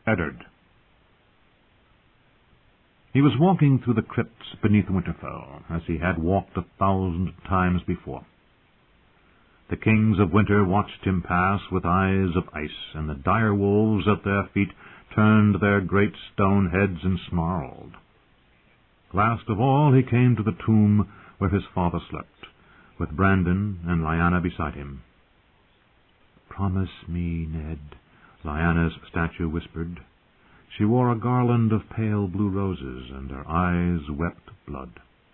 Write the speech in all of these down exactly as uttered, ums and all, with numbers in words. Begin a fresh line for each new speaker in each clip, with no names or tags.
Eddard. He was walking through the crypts beneath Winterfell, as he had walked a thousand times before. The kings of winter watched him pass with eyes of ice, and the dire wolves at their feet turned their great stone heads and snarled. Last of all he came to the tomb where his father slept, with Brandon and Lyanna beside him. "Promise me, Ned," Lyanna's statue whispered. She wore a garland of pale blue roses, and her eyes wept blood.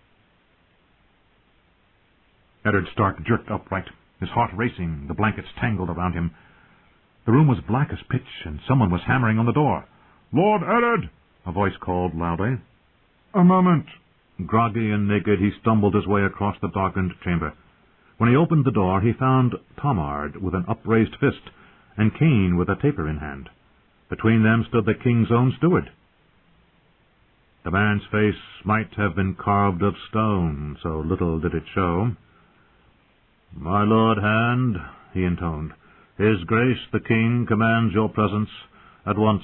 Eddard Stark jerked upright, his heart racing, the blankets tangled around him. The room was black as pitch, and someone was hammering on the door. "Lord Eddard!" a voice called loudly. "A moment." Groggy and naked, he stumbled his way across the darkened chamber. When he opened the door, he found Tomard with an upraised fist, and Cain with a taper in hand. Between them stood the king's own steward. The man's face might have been carved of stone, so little did it show. "My lord Hand," he intoned, "His Grace the King commands your presence at once."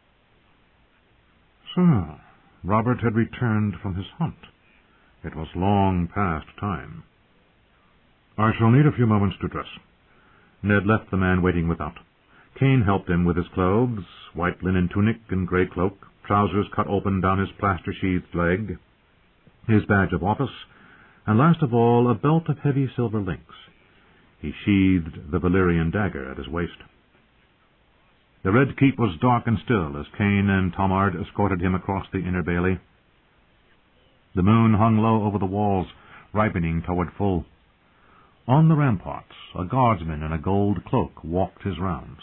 So, Robert had returned from his hunt. It was long past time. "I shall need a few moments to dress." Ned left the man waiting without. Cain helped him with his clothes, white linen tunic and grey cloak, trousers cut open down his plaster-sheathed leg, his badge of office, and last of all a belt of heavy silver links. He sheathed the Valyrian dagger at his waist. The Red Keep was dark and still as Cain and Tomard escorted him across the inner bailey. The moon hung low over the walls, ripening toward full. On the ramparts, a guardsman in a gold cloak walked his rounds.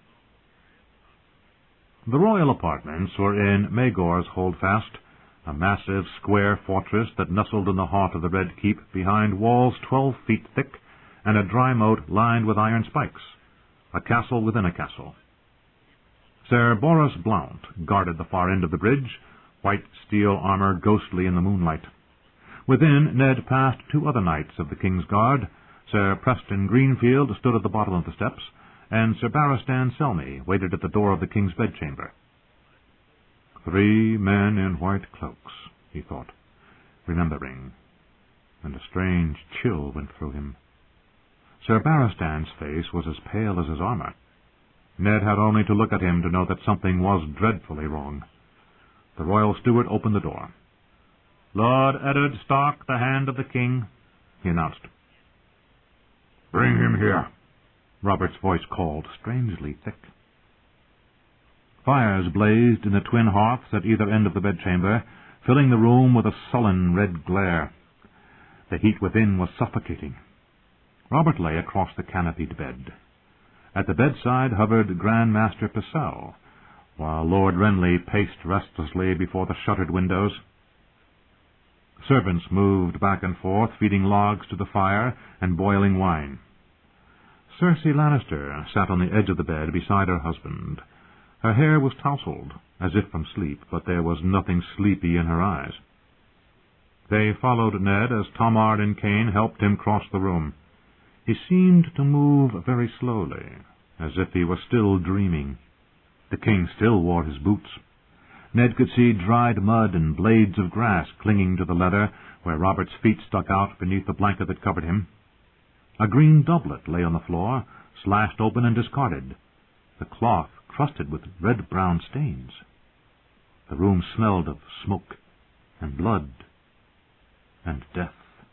The royal apartments were in Maegor's Holdfast, a massive square fortress that nestled in the heart of the Red Keep behind walls twelve feet thick and a dry moat lined with iron spikes, a castle within a castle. Sir Boris Blount guarded the far end of the bridge, white steel armor ghostly in the moonlight. Within, Ned passed two other knights of the King's Guard. Sir Preston Greenfield stood at the bottom of the steps, and Sir Barristan Selmy waited at the door of the King's bedchamber. Three men in white cloaks, he thought, remembering, and a strange chill went through him. Sir Barristan's face was as pale as his armor. Ned had only to look at him to know that something was dreadfully wrong. The royal steward opened the door. "Lord Eddard Stark, the Hand of the King," he announced. "Bring him here," Robert's voice called, strangely thick. Fires blazed in the twin hearths at either end of the bedchamber, filling the room with a sullen red glare. The heat within was suffocating. Robert lay across the canopied bed. At the bedside hovered Grand Master Pycelle, while Lord Renly paced restlessly before the shuttered windows. Servants moved back and forth, feeding logs to the fire and boiling wine. Cersei Lannister sat on the edge of the bed beside her husband. Her hair was tousled, as if from sleep, but there was nothing sleepy in her eyes. They followed Ned as Tomard and Cain helped him cross the room. He seemed to move very slowly, as if he were still dreaming. The king still wore his boots. Ned could see dried mud and blades of grass clinging to the leather where Robert's feet stuck out beneath the blanket that covered him. A green doublet lay on the floor, slashed open and discarded, the cloth crusted with red-brown stains. The room smelled of smoke and blood and death.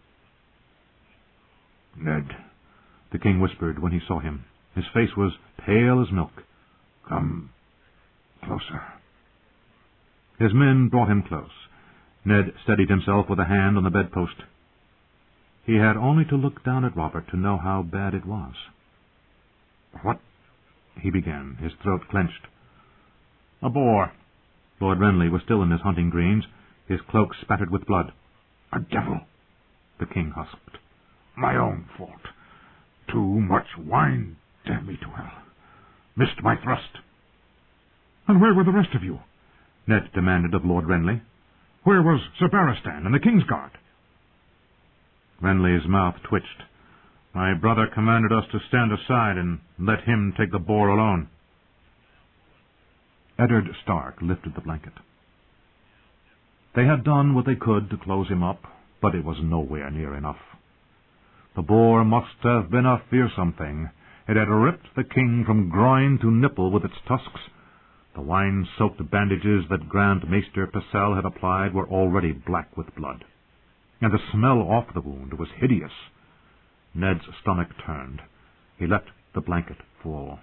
"Ned," the king whispered when he saw him. His face was pale as milk. "Come closer." His men brought him close. Ned steadied himself with a hand on the bedpost. He had only to look down at Robert to know how bad it was. "What?" he began, his throat clenched. "A boar." Lord Renly was still in his hunting greens, his cloak spattered with blood. "A devil," the king husked. "My own fault. Too much wine, damn me to hell. Missed my thrust." "And where were the rest of you?" Ned demanded of Lord Renly. "Where was Sir Barristan and the King's Guard?" Renly's mouth twitched. "My brother commanded us to stand aside and let him take the boar alone." Eddard Stark lifted the blanket. They had done what they could to close him up, but it was nowhere near enough. The boar must have been a fearsome thing. It had ripped the king from groin to nipple with its tusks. The wine-soaked bandages that Grand Maester Purcell had applied were already black with blood, and the smell off the wound was hideous. Ned's stomach turned. He let the blanket fall.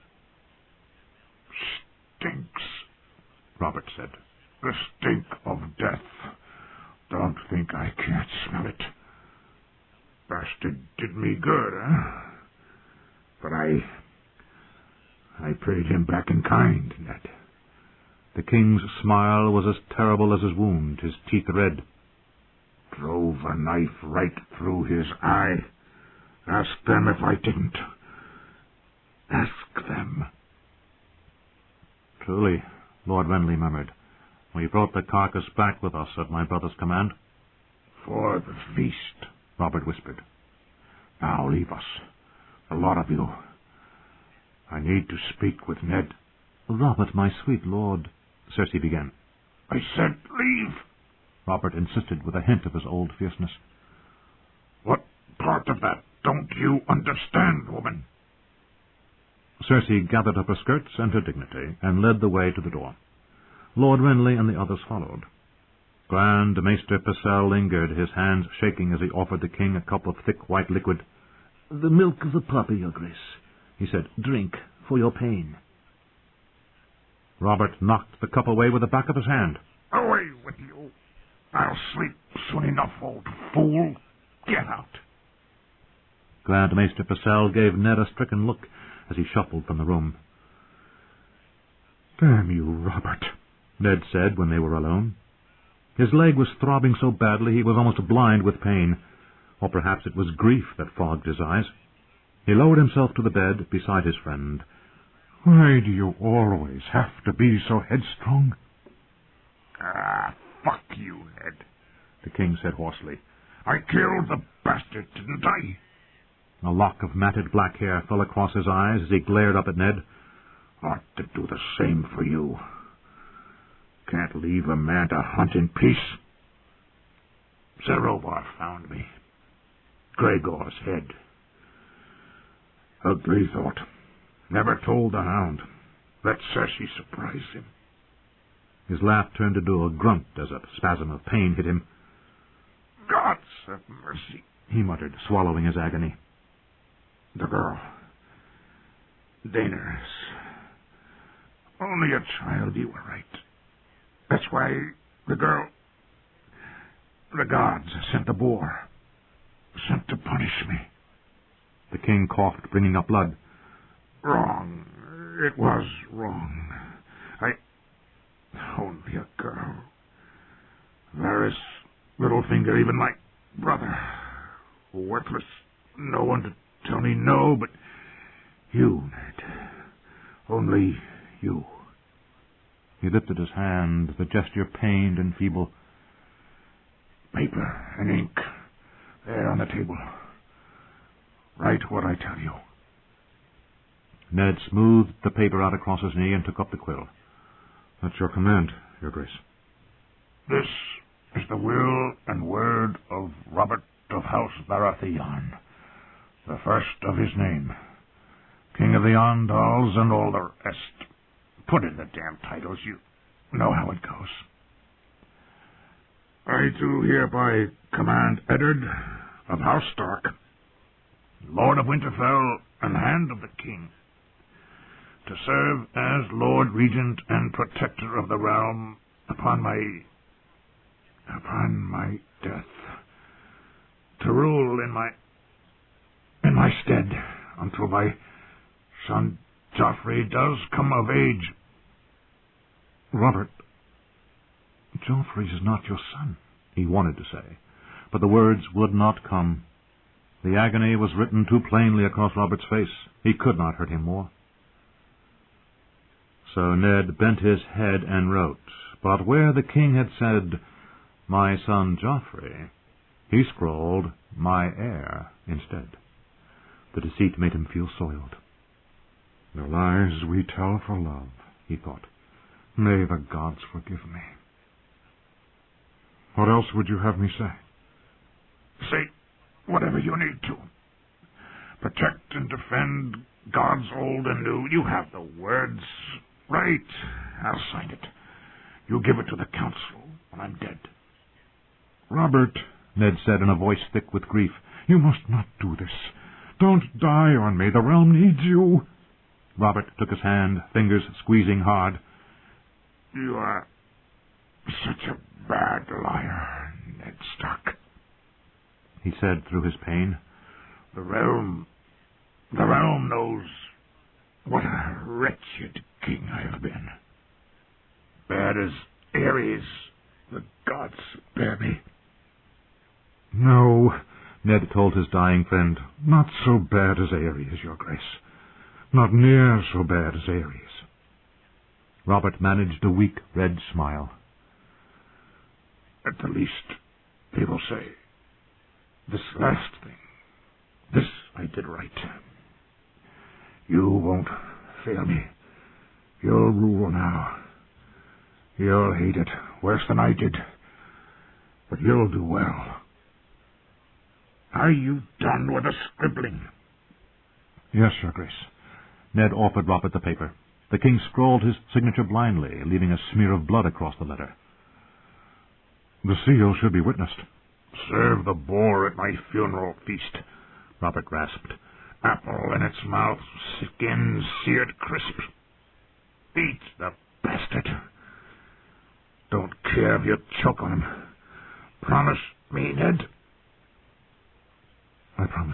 "Stinks," Robert said. "The stink of death. Don't think I can't smell it. Bastard did me good, eh? But I... I paid him back in kind, Ned."
The king's smile was as terrible as his wound, his teeth red.
"Drove a knife right through his eye. Ask them if I didn't. Ask them."
"Truly," Lord Renly murmured, "we brought the carcass back with us at my brother's command."
"For the feast," Robert whispered. "Now leave us, a lot of you. I need to speak with Ned."
"Robert, my sweet lord," Cersei began.
"I said leave,"
Robert insisted with a hint of his old fierceness.
"What part of that don't you understand, woman?"
Cersei gathered up her skirts and her dignity, and led the way to the door. Lord Renly and the others followed. Grand Maester Purcell lingered, his hands shaking as he offered the king a cup of thick white liquid.
"The milk of the puppy, your grace," he said. "Drink, for your pain."
Robert knocked the cup away with the back of his hand.
"Away with you. I'll sleep soon enough, old fool. Get out."
Grand Maester Purcell gave Ned a stricken look as he shuffled from the room. "Damn you, Robert," Ned said when they were alone. His leg was throbbing so badly he was almost blind with pain, or perhaps it was grief that fogged his eyes. He lowered himself to the bed beside his friend.
"Why do you always have to be so headstrong?" "Ah, fuck you, Ned," the king said hoarsely. "I killed the bastard, didn't I?"
A lock of matted black hair fell across his eyes as he glared up at Ned.
"Ought to do the same for you. Can't leave a man to hunt in peace. Ser Robar found me. Gregor's head. Ugly thought. Never told the hound. Let Cersei surprise him."
His laugh turned into a grunt as a spasm of pain hit him.
"Gods have mercy,"
he muttered, swallowing his agony.
"The girl. Daenerys. Only a child, you were right. That's why the girl... The gods sent the boar. Sent to punish me."
The king coughed, bringing up blood.
"Wrong. It was wrong. I... Only a girl. Varys, Littlefinger, even my brother. Worthless. No one to tell me no, but you, Ned. Only you."
He lifted his hand, the gesture pained and feeble.
"Paper and ink. There on the table. Write what I tell you."
Ned smoothed the paper out across his knee and took up the quill. "At your command, your grace."
"This is the will and word of Robert of House Baratheon, the first of his name, King of the Andals and all the rest. Put in the damn titles, you know how it goes. I do hereby command Eddard of House Stark, Lord of Winterfell and Hand of the King, to serve as Lord Regent and Protector of the Realm upon my... upon my death, to rule in my... in my stead until my son Joffrey does come of age."
"Robert, Joffrey is not your son," he wanted to say, but the words would not come. The agony was written too plainly across Robert's face. He could not hurt him more. So Ned bent his head and wrote, but where the king had said, "my son Joffrey," he scrawled, "my heir," instead. The deceit made him feel soiled. "The lies we tell for love," he thought. May the gods forgive me. What else would you have me say?
Say whatever you need to. Protect and defend gods old and new. You have the words. Right. I'll sign it. You give it to the council when I'm dead.
Robert, Ned said in a voice thick with grief, you must not do this. Don't die on me. The realm needs you. Robert took his hand, fingers squeezing hard.
You are such a bad liar, Ned Stark,
he said through his pain.
The realm, the realm knows what a wretched king I have been. Bad as Ares, the gods spare me.
No, Ned told his dying friend, not so bad as Ares, your grace. Not near so bad as Ares. Robert managed a weak red smile.
At the least, they will say, this last thing, this I did right. You won't fail me. You'll rule now. You'll hate it worse than I did, but you'll do well. Are you done with the scribbling?
Yes, your grace. Ned offered Robert the paper. The king scrawled his signature blindly, leaving a smear of blood across the letter. The seal should be witnessed.
Serve the boar at my funeral feast, Robert rasped. Apple in its mouth, skin seared crisp. Eat the bastard. Don't care if you choke on him. Promise me, Ned.
I promise.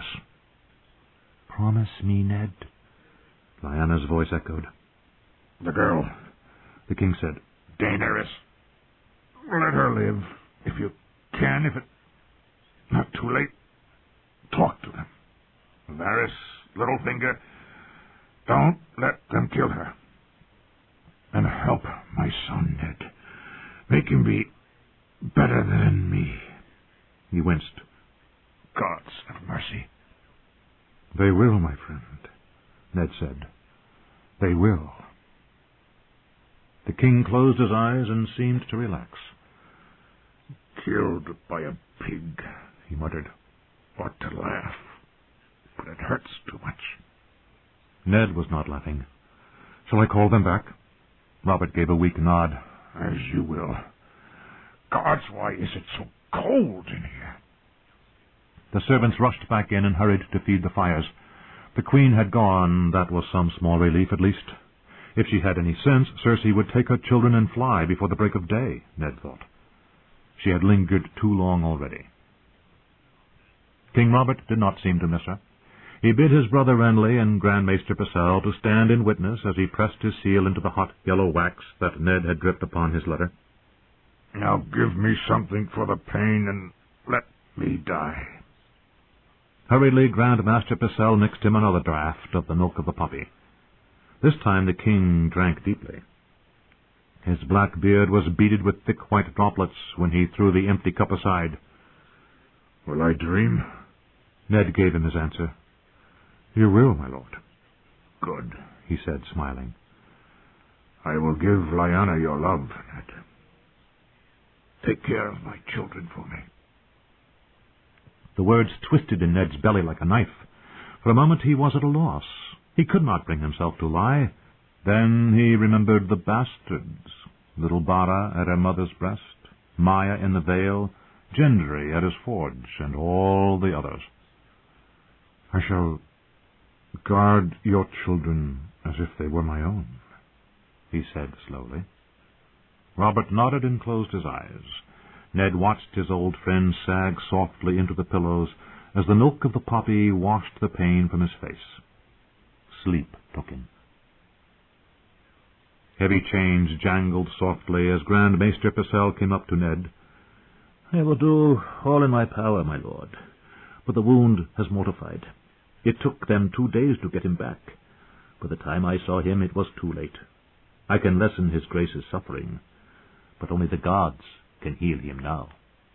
Promise me, Ned. Lyanna's voice echoed.
The girl,
the king said.
Daenerys. Let her live, if you can, if it's not too late. Talk to them. Varys, Littlefinger, don't let them kill her. And help my son, Ned. Make him be better than me.
He winced.
Gods have mercy.
They will, my friend, Ned said. They will. The king closed his eyes and seemed to relax.
Killed by a pig, he muttered. Ought to laugh, but it hurts too much.
Ned was not laughing. Shall I call them back? Robert gave a weak nod.
As you will. Gods, why is it so cold in here?
The servants rushed back in and hurried to feed the fires. The queen had gone. That was some small relief, at least. If she had any sense, Cersei would take her children and fly before the break of day, Ned thought. She had lingered too long already. King Robert did not seem to miss her. He bid his brother Renly and Grand Maester Pycelle to stand in witness as he pressed his seal into the hot yellow wax that Ned had dripped upon his letter.
Now give me something for the pain and let me die.
Hurriedly, Grand Maester Pycelle mixed him another draught of the milk of the poppy. This time the king drank deeply. His black beard was beaded with thick white droplets when he threw the empty cup aside.
Will I dream?
Ned gave him his answer. You will, my lord.
Good,
he said, smiling.
I will give Lyanna your love, Ned. Take care of my children for me.
The words twisted in Ned's belly like a knife. For a moment he was at a loss. He could not bring himself to lie. Then he remembered the bastards. Little Bara at her mother's breast, Maya in the Vale, Gendry at his forge, and all the others. I shall guard your children as if they were my own, he said slowly. Robert nodded and closed his eyes. Ned watched his old friend sag softly into the pillows as the milk of the poppy washed the pain from his face. Sleep took him. Heavy chains jangled softly as Grand Maester Pycelle came up to Ned. I will do all in my power, my lord, but the wound has mortified. It took them two days to get him back. By the time I saw him, it was too late. I can lessen his grace's suffering, but only the gods can heal him now.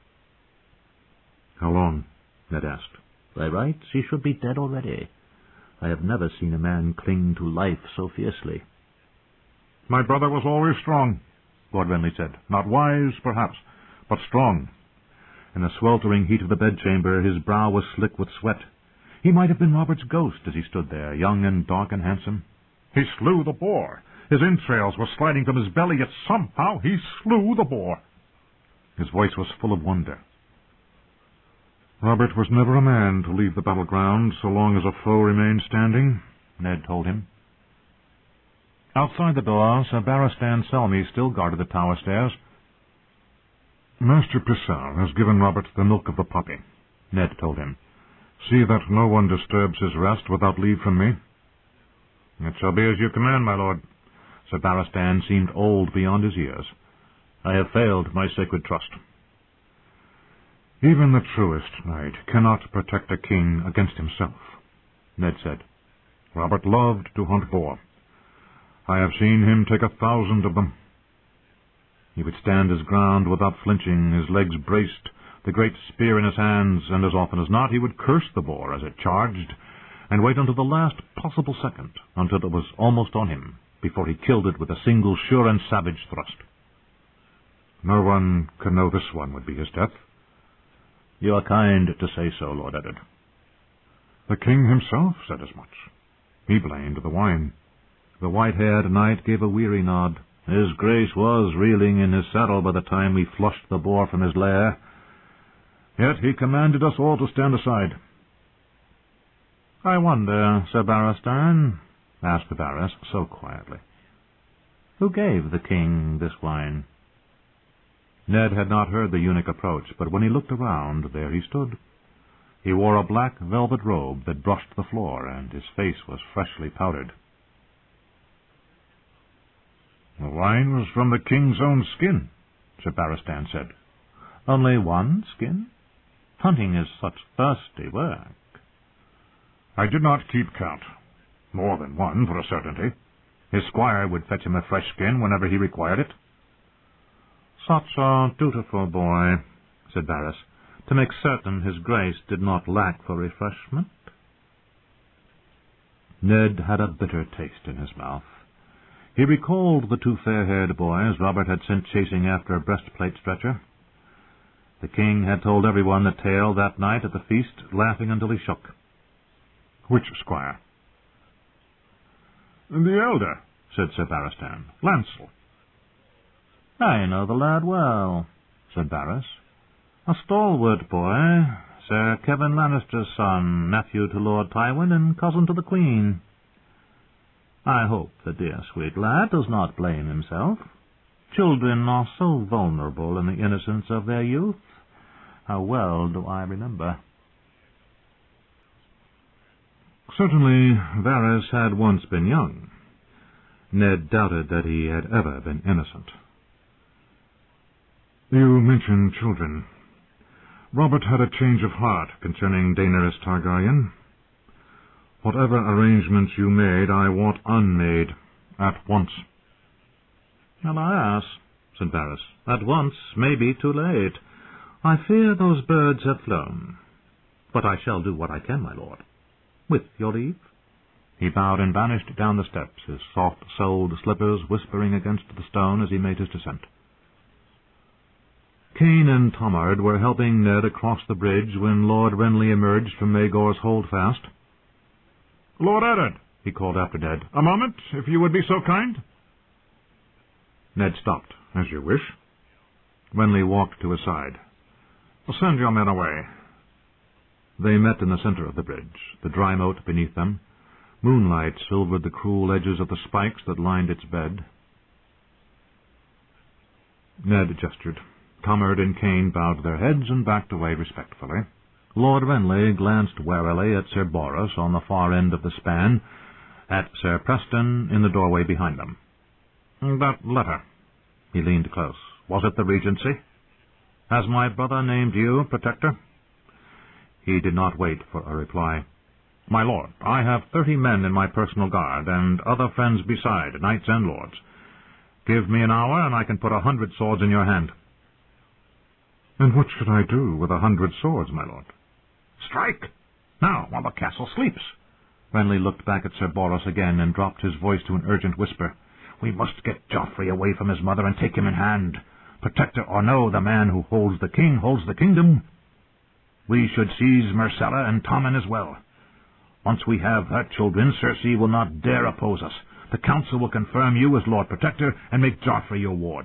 How long? Ned asked. By rights, he should be dead already. I have never seen a man cling to life so fiercely. My brother was always strong, Lord Renly said. Not wise, perhaps, but strong. In the sweltering heat of the bedchamber, his brow was slick with sweat. He might have been Robert's ghost as he stood there, young and dark and handsome. He slew the boar. His entrails were sliding from his belly, yet somehow he slew the boar. His voice was full of wonder. Robert was never a man to leave the battleground so long as a foe remained standing, Ned told him. Outside the door, Sir Barristan Selmy still guarded the tower stairs. Master Pissarr has given Robert the milk of the poppy, Ned told him. See that no one disturbs his rest without leave from me. It shall be as you command, my lord. Sir Barristan seemed old beyond his years. I have failed my sacred trust. Even the truest knight cannot protect a king against himself, Ned said. Robert loved to hunt boar. I have seen him take a thousand of them. He would stand his ground without flinching, his legs braced, the great spear in his hands, and as often as not he would curse the boar as it charged, and wait until the last possible second, until it was almost on him, before he killed it with a single sure and savage thrust. No one can know this one would be his death. You are kind to say so, Lord Eddard. The king himself said as much. He blamed the wine. The white-haired knight gave a weary nod. His grace was reeling in his saddle by the time we flushed the boar from his lair. Yet he commanded us all to stand aside. I wonder, Sir Barristan, asked the Barris so quietly, who gave the king this wine? Ned had not heard the eunuch approach, but when he looked around, there he stood. He wore a black velvet robe that brushed the floor, and his face was freshly powdered. The wine was from the king's own skin, Sir Barristan said. Only one skin? Hunting is such thirsty work. I did not keep count. More than one, for a certainty. His squire would fetch him a fresh skin whenever he required it. Such a dutiful boy, said Barris, to make certain his grace did not lack for refreshment. Ned had a bitter taste in his mouth. He recalled the two fair-haired boys Robert had sent chasing after a breastplate stretcher. The king had told everyone the tale that night at the feast, laughing until he shook. Which squire? The elder, said Sir Barristan. Lancel. I know the lad well, said Barris. A stalwart boy, Sir Kevin Lannister's son, nephew to Lord Tywin and cousin to the Queen. I hope the dear sweet lad does not blame himself. Children are so vulnerable in the innocence of their youth. How well do I remember. Certainly Varys had once been young. Ned doubted that he had ever been innocent. You mentioned children. Robert had a change of heart concerning Daenerys Targaryen. Whatever arrangements you made, I want unmade, at once. Alas, said Varys, at once may be too late. I fear those birds have flown. But I shall do what I can, my lord. With your leave. He bowed and vanished down the steps, his soft-soled slippers whispering against the stone as he made his descent. Cain and Tomard were helping Ned across the bridge when Lord Renly emerged from Maegor's holdfast. Lord Eddard, he called after Ned. A moment, if you would be so kind. Ned stopped. As you wish. Renly walked to his side. Send your men away. They met in the center of the bridge, the dry moat beneath them. Moonlight silvered the cruel edges of the spikes that lined its bed. Ned gestured. Tomard and Cain bowed their heads and backed away respectfully. Lord Renly glanced warily at Sir Boros on the far end of the span, at Sir Preston in the doorway behind them. That letter. He leaned close. Was it the Regency? Has my brother named you Protector? He did not wait for a reply. My lord, I have thirty men in my personal guard, and other friends beside, knights and lords. Give me an hour, and I can put a hundred swords in your hand. And what should I do with a hundred swords, my lord? Strike! Now, while the castle sleeps. Renly looked back at Sir Boros again and dropped his voice to an urgent whisper.
We must get Joffrey away from his mother and take him in hand. Protector or no, the man who holds the king holds the kingdom. We should seize Myrcella and Tommen as well. Once we have her children, Cersei will not dare oppose us. The council will confirm you as Lord Protector and make Joffrey your ward.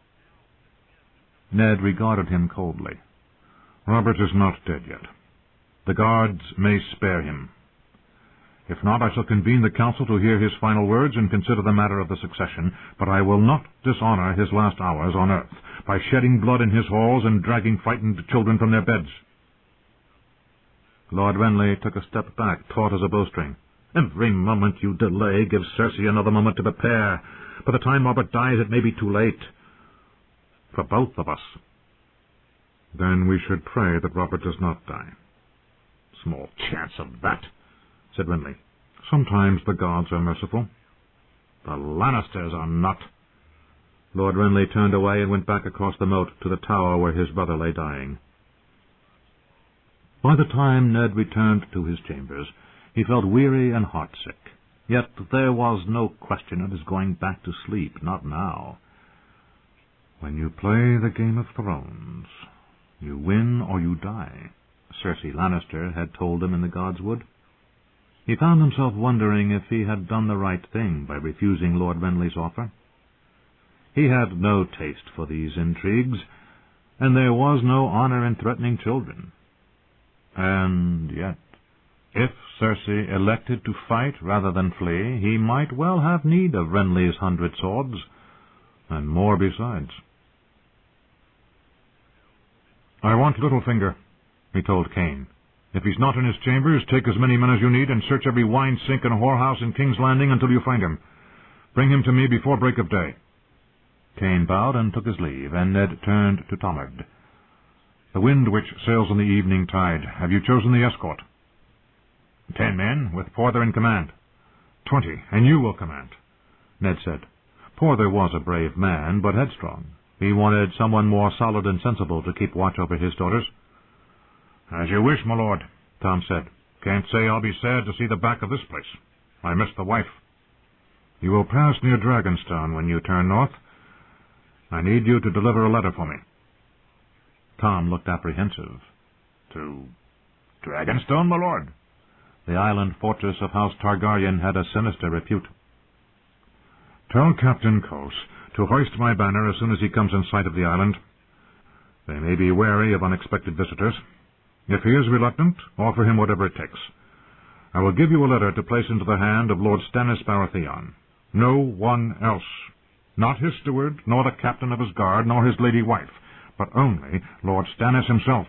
Ned regarded him coldly. Robert is not dead yet. The guards may spare him. If not, I shall convene the council to hear his final words and consider the matter of the succession, but I will not dishonor his last hours on earth by shedding blood in his halls and dragging frightened children from their beds. Lord Renly took a step back, taut as a bowstring. Every moment you delay gives Cersei another moment to prepare. By the time Robert dies, it may be too late. For both of us. Then we should pray that Robert does not die.
Small chance of that, said Renly.
Sometimes the gods are merciful.
The Lannisters are not.
Lord Renly turned away and went back across the moat to the tower where his brother lay dying. By the time Ned returned to his chambers, he felt weary and heartsick. Yet there was no question of his going back to sleep, not now. When you play the Game of Thrones, you win or you die, Cersei Lannister had told him in the God's Wood. He found himself wondering if he had done the right thing by refusing Lord Renly's offer. He had no taste for these intrigues, and there was no honor in threatening children. And yet, if Cersei elected to fight rather than flee, he might well have need of Renly's hundred swords, and more besides. I want Littlefinger, he told Cain. If he's not in his chambers, take as many men as you need and search every wine sink and whorehouse in King's Landing until you find him. Bring him to me before break of day. Cain bowed and took his leave, and Ned turned to Tomard. The Wind Witch sails on the evening tide. Have you chosen the escort?
Ten men, with Porther in command.
Twenty, and you will command, Ned said. Porther was a brave man, but headstrong. He wanted someone more solid and sensible to keep watch over his daughters.
As you wish, my lord, Tom said. Can't say I'll be sad to see the back of this place. I miss the wife.
You will pass near Dragonstone when you turn north. I need you to deliver a letter for me. Tom looked apprehensive.
To Dragonstone, my lord?
The island fortress of House Targaryen had a sinister repute. Tell Captain Cos to hoist my banner as soon as he comes in sight of the island. They may be wary of unexpected visitors. If he is reluctant, offer him whatever it takes. I will give you a letter to place into the hand of Lord Stannis Baratheon. No one else. Not his steward, nor the captain of his guard, nor his lady wife, but only Lord Stannis himself.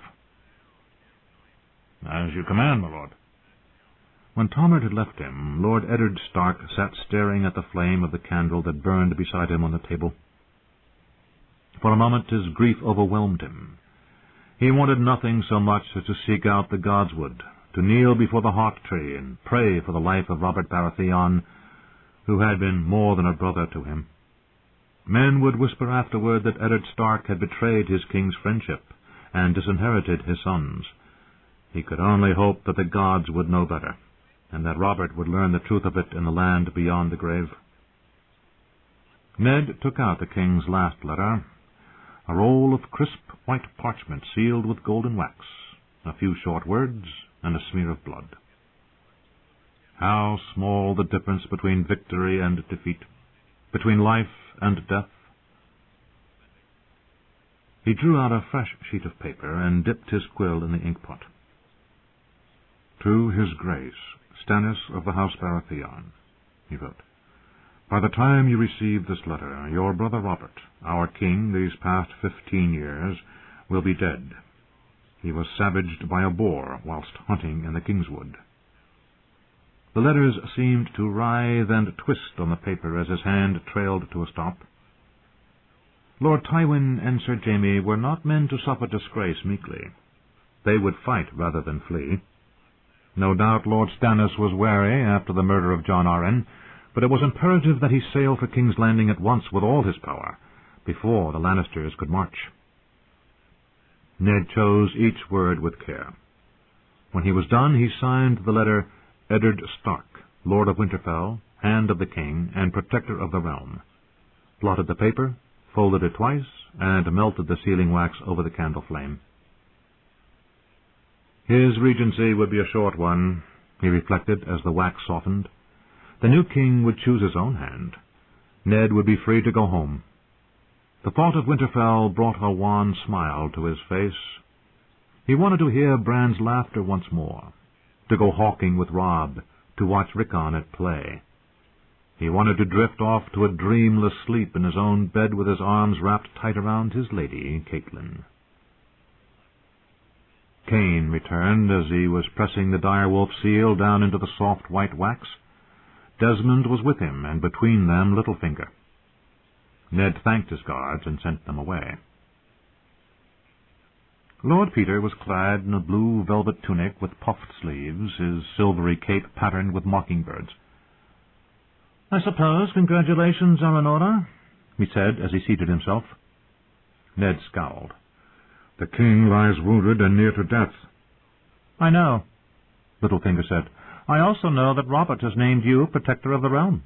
As you command, my lord.
When Tomard had left him, Lord Eddard Stark sat staring at the flame of the candle that burned beside him on the table. For a moment his grief overwhelmed him. He wanted nothing so much as to seek out the Godswood, to kneel before the hawk tree and pray for the life of Robert Baratheon, who had been more than a brother to him. Men would whisper afterward that Eddard Stark had betrayed his king's friendship and disinherited his sons. He could only hope that the gods would know better, and that Robert would learn the truth of it in the land beyond the grave. Ned took out the king's last letter, a roll of crisp white parchment sealed with golden wax, a few short words, and a smear of blood. How small the difference between victory and defeat, between life and death. He drew out a fresh sheet of paper and dipped his quill in the inkpot. To His Grace, Stannis of the House Baratheon, he wrote. By the time you receive this letter, your brother Robert, our king these past fifteen years, will be dead. He was savaged by a boar whilst hunting in the Kingswood. The letters seemed to writhe and twist on the paper as his hand trailed to a stop. Lord Tywin and Sir Jaime were not men to suffer disgrace meekly. They would fight rather than flee. No doubt Lord Stannis was wary after the murder of Jon Arryn, but it was imperative that he sail for King's Landing at once with all his power, before the Lannisters could march. Ned chose each word with care. When he was done, he signed the letter Eddard Stark, Lord of Winterfell, Hand of the King, and Protector of the Realm, blotted the paper, folded it twice, and melted the sealing wax over the candle flame. His regency would be a short one, he reflected as the wax softened. The new king would choose his own hand. Ned would be free to go home. The thought of Winterfell brought a wan smile to his face. He wanted to hear Bran's laughter once more, to go hawking with Robb, to watch Rickon at play. He wanted to drift off to a dreamless sleep in his own bed with his arms wrapped tight around his lady, Catelyn. Cain returned as he was pressing the direwolf seal down into the soft white wax. Desmond was with him, and between them Littlefinger. Ned thanked his guards and sent them away. Lord Peter was clad in a blue velvet tunic with puffed sleeves, his silvery cape patterned with mockingbirds. "I suppose congratulations are in order," he said as he seated himself. Ned scowled.
"The king lies wounded and near to death."
"I know," Littlefinger said. "I also know that Robert has named you Protector of the Realm."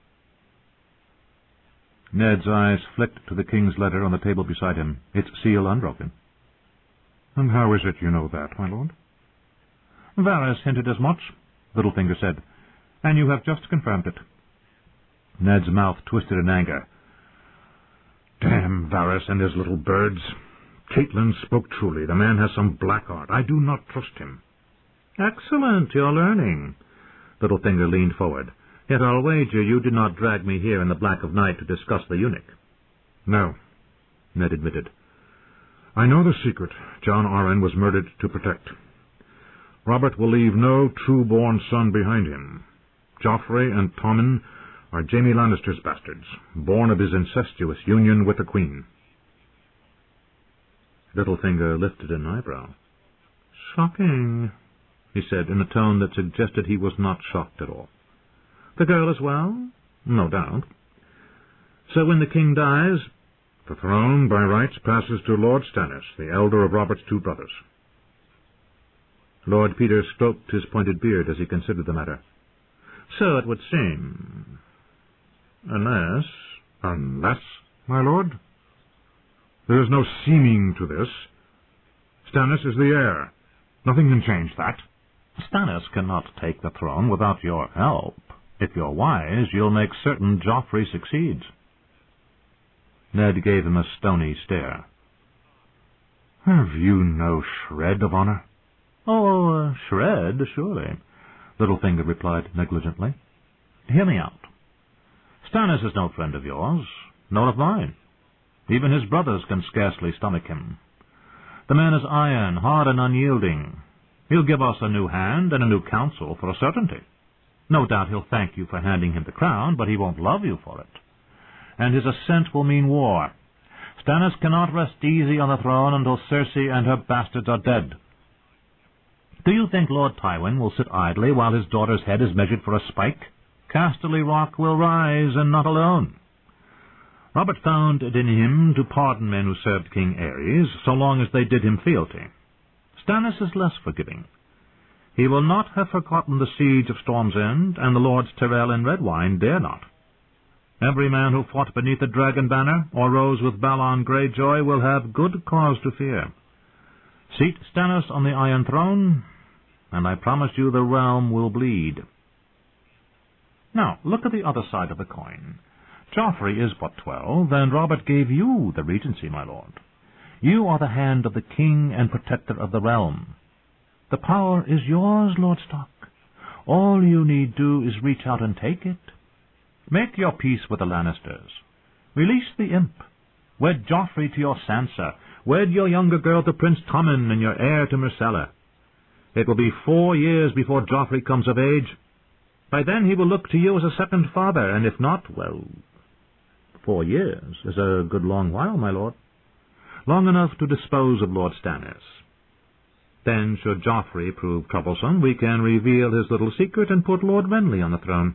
Ned's eyes flicked to the king's letter on the table beside him, its seal unbroken.
"And how is it you know that, my lord?"
"Varys hinted as much," Littlefinger said, "and you have just confirmed it." Ned's mouth twisted in anger.
"Damn Varys and his little birds. Catelyn spoke truly. The man has some black art. I do not trust him."
"Excellent, you're learning." Littlefinger leaned forward. "Yet I'll wager you did not drag me here in the black of night to discuss the eunuch."
"No," Ned admitted. "I know the secret Jon Arryn was murdered to protect. Robert will leave no true-born son behind him. Joffrey and Tommen are Jaime Lannister's bastards, born of his incestuous union with the Queen."
Littlefinger lifted an eyebrow. "Shocking," he said in a tone that suggested he was not shocked at all. "The girl as well?" "No doubt." "So when the king dies—"
"The throne, by rights, passes to Lord Stannis, the elder of Robert's two brothers."
Lord Peter stroked his pointed beard as he considered the matter. "So it would seem. Unless—"
"Unless, my lord? There is no seeming to this. Stannis is the heir. Nothing can change that."
"Stannis cannot take the throne without your help. If you're wise, you'll make certain Joffrey succeeds." Ned gave him a stony stare.
"Have you no shred of honor?"
"Oh, a shred, surely," Littlefinger replied negligently. "Hear me out. Stannis is no friend of yours, nor of mine. Even his brothers can scarcely stomach him. The man is iron, hard and unyielding. He'll give us a new hand and a new council for a certainty. No doubt he'll thank you for handing him the crown, but he won't love you for it. And his assent will mean war. Stannis cannot rest easy on the throne until Cersei and her bastards are dead. Do you think Lord Tywin will sit idly while his daughter's head is measured for a spike? Casterly Rock will rise, and not alone. Robert found it in him to pardon men who served King Aerys, so long as they did him fealty. Stannis is less forgiving. He will not have forgotten the siege of Storm's End, and the Lords Tyrell and Redwyne dare not. Every man who fought beneath the dragon banner, or rose with Balon Greyjoy, will have good cause to fear. Seat Stannis on the Iron Throne, and I promise you the realm will bleed. Now, look at the other side of the coin. Joffrey is but twelve, and Robert gave you the regency, my lord. You are the hand of the king and protector of the realm. The power is yours, Lord Stark. All you need do is reach out and take it. Make your peace with the Lannisters. Release the imp. Wed Joffrey to your Sansa. Wed your younger girl to Prince Tommen and your heir to Myrcella. It will be four years before Joffrey comes of age. By then he will look to you as a second father, and if not, well, four years is a good long while, my lord. Long enough to dispose of Lord Stannis. Then, should Joffrey prove troublesome, we can reveal his little secret and put Lord Renly on the throne.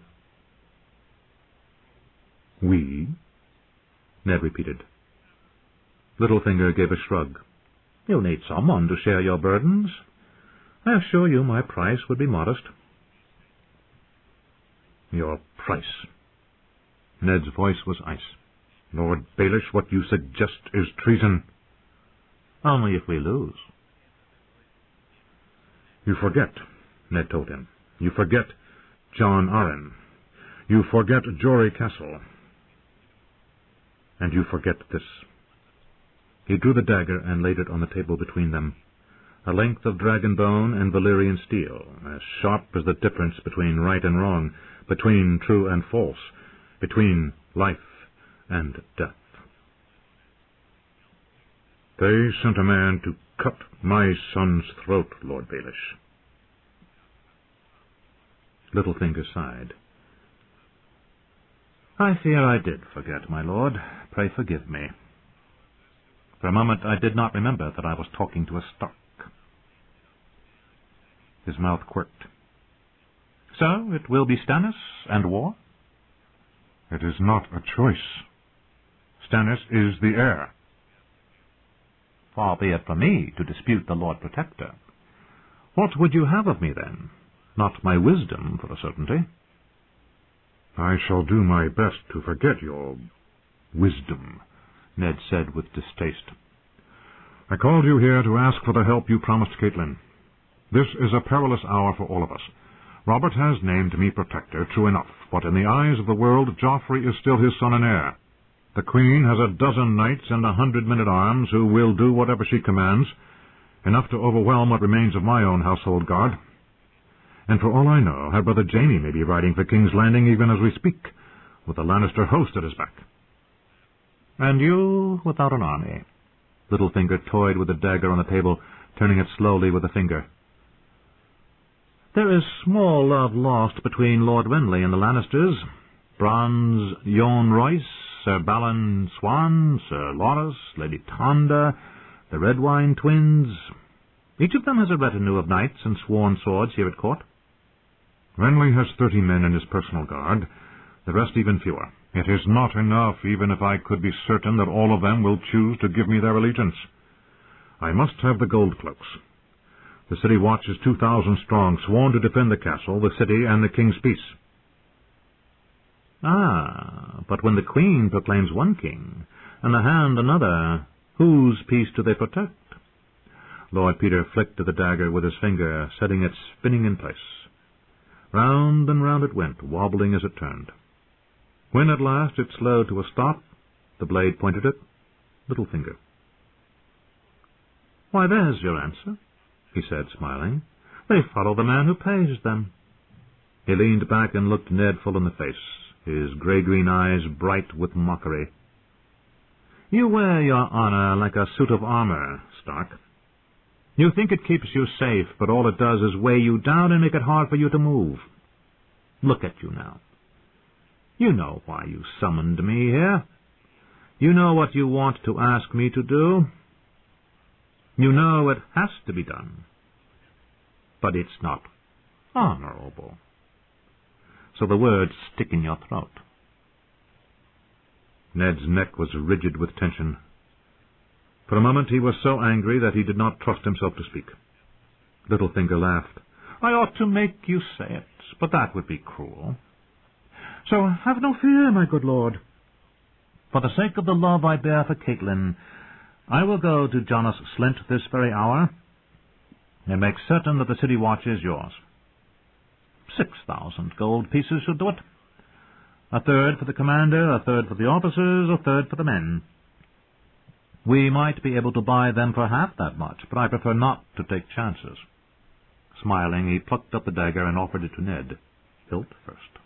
"We?"
Ned repeated. Littlefinger gave a shrug. "You'll need someone to share your burdens. I assure you my price would be modest."
"Your price?"
Ned's voice was ice. Lord Baelish, what you suggest is treason.
Only if we lose.
You forget, Ned told him. You forget John Arryn. You forget Jory Castle. And you forget this. He drew the dagger and laid it on the table between them, a length of dragon bone and Valyrian steel, as sharp as the difference between right and wrong, between true and false, between life and death. They sent a man to cut my son's throat, Lord Baelish. Littlefinger sighed.
I fear I did forget, my lord. Pray forgive me. For a moment I did not remember that I was talking to a Stark. His mouth quirked. So it will be Stannis and war?
It is not a choice. Stannis is the heir.
Far be it from me to dispute the Lord Protector. What would you have of me, then? Not my wisdom, for a certainty.
I shall do my best to forget your wisdom, Ned said with distaste. I called you here to ask for the help you promised Catelyn. This is a perilous hour for all of us. Robert has named me Protector, true enough, but in the eyes of the world, Joffrey is still his son and heir. The Queen has a dozen knights and a hundred men-at-arms who will do whatever she commands, enough to overwhelm what remains of my own household guard. And for all I know, her brother Jaime may be riding for King's Landing even as we speak, with the Lannister host at his back.
And you without an army. Littlefinger toyed with the dagger on the table, turning it slowly with a finger. There is small love lost between Lord Renly and the Lannisters. Bronze Yohn Royce, Sir Balon Swan, Sir Loras, Lady Tonda, the Redwine twins. Each of them has a retinue of knights and sworn swords here at court.
Renly has thirty men in his personal guard, the rest even fewer. It is not enough, even if I could be certain that all of them will choose to give me their allegiance. I must have the gold cloaks. The city watch is two thousand strong, sworn to defend the castle, the city, and the king's peace.
Ah, but when the Queen proclaims one king, and the Hand another, whose peace do they protect?
Lord Peter flicked at the dagger with his finger, setting it spinning in place. Round and round it went, wobbling as it turned. When at last it slowed to a stop, the blade pointed at Littlefinger.
Why, there's your answer, he said, smiling. They follow the man who pays them.
He leaned back and looked Ned full in the face, his grey-green eyes bright with mockery.
You wear your honor like a suit of armor, Stark. You think it keeps you safe, but all it does is weigh you down and make it hard for you to move. Look at you now. You know why you summoned me here. You know what you want to ask me to do. You know it has to be done. But it's not honorable. So the words stick in your throat.
Ned's neck was rigid with tension. For a moment he was so angry that he did not trust himself to speak. Littlefinger laughed.
I ought to make you say it, but that would be cruel. So have no fear, my good lord. For the sake of the love I bear for Catelyn, I will go to Jonas Slint this very hour and make certain that the city watch is yours. Six thousand gold pieces should do it. A third for the commander, a third for the officers, a third for the men. We might be able to buy them for half that much, but I prefer not to take chances. Smiling, he plucked up the dagger and offered it to Ned, hilt first.